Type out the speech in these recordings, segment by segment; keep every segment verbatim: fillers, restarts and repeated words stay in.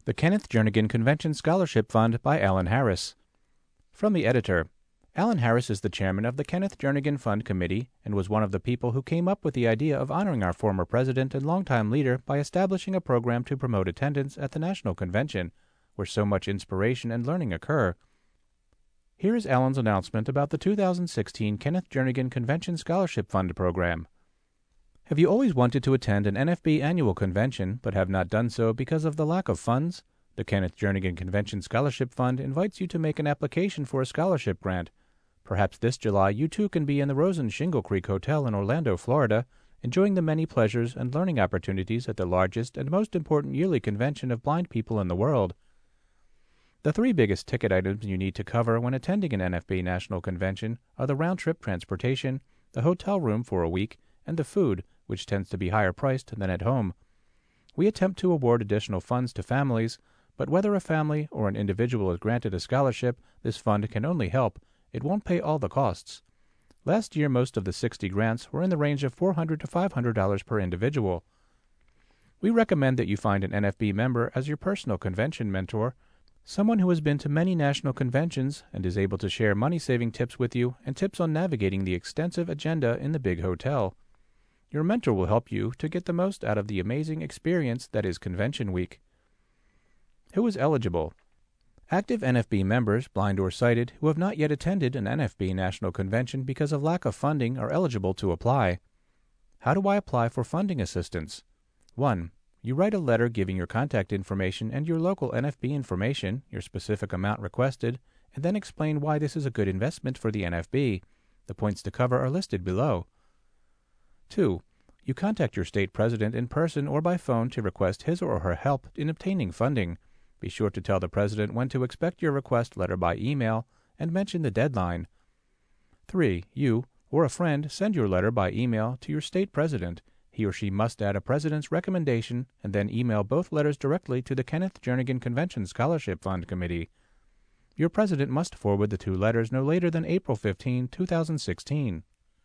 The Kenneth Jernigan Convention Scholarship Fund by Alan Harris. From the editor. Alan Harris is the chairman of the Kenneth Jernigan Fund Committee and was one of the people who came up with the idea of honoring our former president and longtime leader by establishing a program to promote attendance at the National Convention, where so much inspiration and learning occur. Here is Alan's announcement about the two thousand sixteen Kenneth Jernigan Convention Scholarship Fund program. Have you always wanted to attend an N F B annual convention but have not done so because of the lack of funds? The Kenneth Jernigan Convention Scholarship Fund invites you to make an application for a scholarship grant. Perhaps this July you too can be in the Rosen Shingle Creek Hotel in Orlando, Florida, enjoying the many pleasures and learning opportunities at the largest and most important yearly convention of blind people in the world. The three biggest ticket items you need to cover when attending an N F B National Convention are the round-trip transportation, the hotel room for a week, and the food, which tends to be higher priced than at home. We attempt to award additional funds to families, but whether a family or an individual is granted a scholarship, this fund can only help. It won't pay all the costs. Last year, most of the sixty grants were in the range of four hundred to five hundred dollars per individual. We recommend that you find an N F B member as your personal convention mentor, someone who has been to many national conventions and is able to share money-saving tips with you and tips on navigating the extensive agenda in the big hotel. Your mentor will help you to get the most out of the amazing experience that is Convention Week. Who is eligible? Active N F B members, blind or sighted, who have not yet attended an N F B National Convention because of lack of funding are eligible to apply. How do I apply for funding assistance? one. You write a letter giving your contact information and your local N F B information, your specific amount requested, and then explain why this is a good investment for the N F B. The points to cover are listed below. two. You contact your state president in person or by phone to request his or her help in obtaining funding. Be sure to tell the president when to expect your request letter by email and mention the deadline. three. You or a friend send your letter by email to your state president. He or she must add a president's recommendation and then email both letters directly to the Kenneth Jernigan Convention Scholarship Fund Committee. Your president must forward the two letters no later than April fifteenth, two thousand sixteen.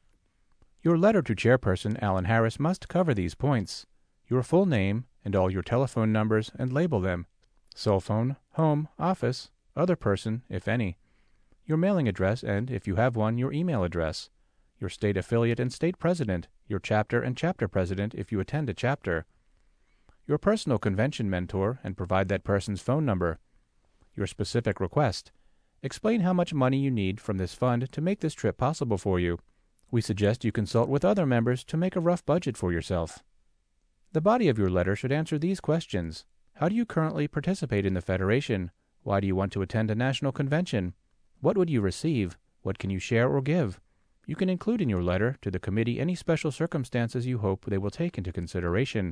Your letter to Chairperson Alan Harris must cover these points: your full name and all your telephone numbers, and label them: cell phone, home, office, other person, if any; your mailing address and, if you have one, your email address; your state affiliate and state president, your chapter and chapter president if you attend a chapter; your personal convention mentor, and provide that person's phone number; your specific request. Explain how much money you need from this fund to make this trip possible for you. We suggest you consult with other members to make a rough budget for yourself. The body of your letter should answer these questions. How do you currently participate in the Federation? Why do you want to attend a national convention? What would you receive? What can you share or give? You can include in your letter to the committee any special circumstances you hope they will take into consideration.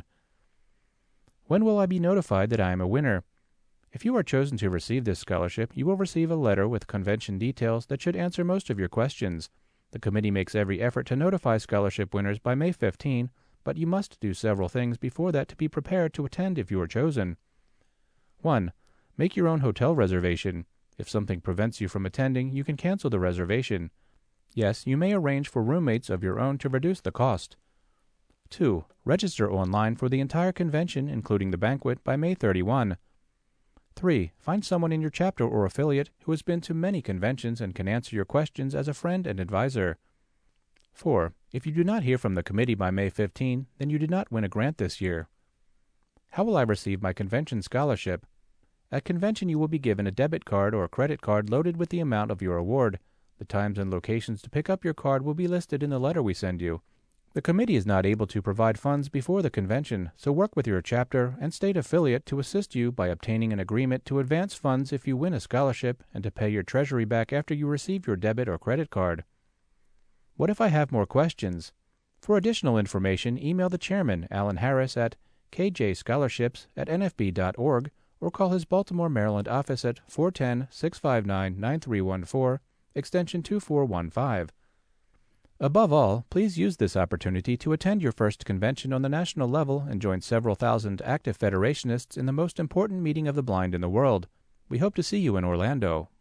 When will I be notified that I am a winner? If you are chosen to receive this scholarship, you will receive a letter with convention details that should answer most of your questions. The committee makes every effort to notify scholarship winners by May fifteenth, but you must do several things before that to be prepared to attend if you are chosen. one. Make your own hotel reservation. If something prevents you from attending, you can cancel the reservation. Yes, you may arrange for roommates of your own to reduce the cost. two. Register online for the entire convention, including the banquet, by May thirty-first. three. Find someone in your chapter or affiliate who has been to many conventions and can answer your questions as a friend and advisor. four. If you do not hear from the committee by May fifteenth, then you did not win a grant this year. How will I receive my convention scholarship? At convention, you will be given a debit card or a credit card loaded with the amount of your award. The times and locations to pick up your card will be listed in the letter we send you. The committee is not able to provide funds before the convention, so work with your chapter and state affiliate to assist you by obtaining an agreement to advance funds if you win a scholarship and to pay your treasury back after you receive your debit or credit card. What if I have more questions? For additional information, email the chairman, Alan Harris, at k j scholarships at n f b dot org or call his Baltimore, Maryland office at four one zero, six five nine, nine three one four, extension two four one five. Above all, please use this opportunity to attend your first convention on the national level and join several thousand active Federationists in the most important meeting of the blind in the world. We hope to see you in Orlando.